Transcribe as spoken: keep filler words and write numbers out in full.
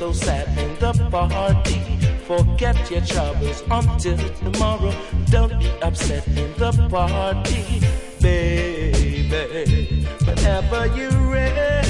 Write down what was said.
so sad in the party. Forget your troubles until tomorrow. Don't be upset in the party, baby. Whenever you're ready.